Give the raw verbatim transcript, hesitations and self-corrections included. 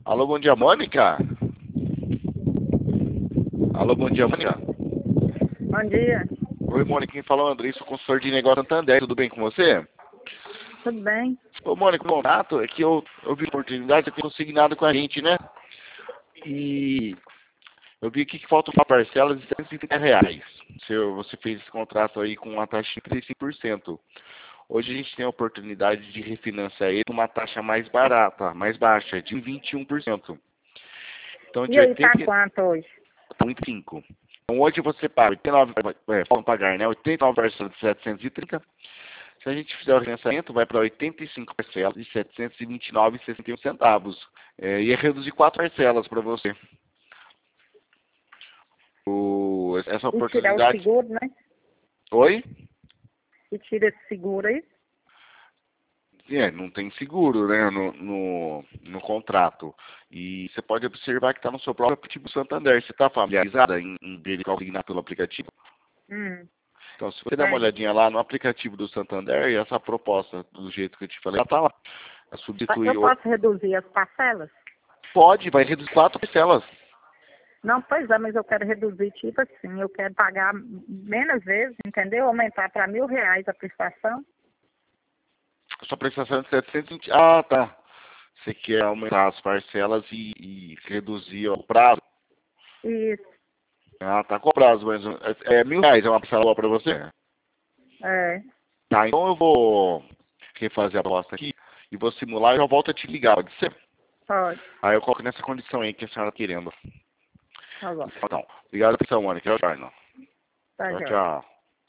Alô, bom dia, Mônica? Alô, bom dia, Mônica? Bom dia. Oi, Mônica, quem fala é o André, sou consultor de negócio Santander, tudo bem com você? Tudo bem? Ô, Mônica, o contato é que eu, eu vi oportunidade, você tem consignado com a gente, né? E eu vi aqui que falta uma parcela de cento e trinta reais. Você, você fez esse contrato aí com uma taxa de trinta e cinco por cento. Hoje a gente tem a oportunidade de refinanciar ele com uma taxa mais barata, mais baixa, de vinte e um por cento. Então, de E aí, tá oitenta quanto hoje? vinte e cinco. Então, hoje você paga oitenta e nove, é, vamos pagar, né? oitenta e nove parcelas de setecentos e trinta. Se a gente fizer o refinanciamento, vai para oitenta e cinco parcelas de setecentos e vinte e nove reais e sessenta e um centavos. É, ia reduzir quatro parcelas para você. O, essa E tirar o oportunidade... seguro, né? Oi? E tira esse seguro aí? É, não tem seguro, né, no, no, no contrato. E você pode observar que está no seu próprio aplicativo Santander. Você está familiarizada em, em verificar o signar pelo aplicativo? Hum, Então, se você der uma tem. olhadinha lá no aplicativo do Santander, e essa proposta, do jeito que eu te falei, ela está lá. É substituir Eu o... posso reduzir as parcelas? Pode, vai reduzir quatro parcelas. Não, pois é, mas eu quero reduzir, tipo assim, eu quero pagar menos vezes, entendeu? Aumentar para mil reais a prestação. Sua prestação é de setecentos e vinte. Ah, tá. Você quer aumentar as parcelas e, e reduzir o prazo? Isso, Ah, tá. Qual o prazo? Mas, é, é mil reais, é uma parcela boa para você? é, Tá, então eu vou refazer a proposta aqui e vou simular e eu volto a te ligar, pode ser? pode. Aí eu coloco nessa condição aí que a senhora tá querendo. Tá bom. Então, obrigado pela atenção, Mônica. Tchau, tchau. Tá, Tchau, joia. tchau.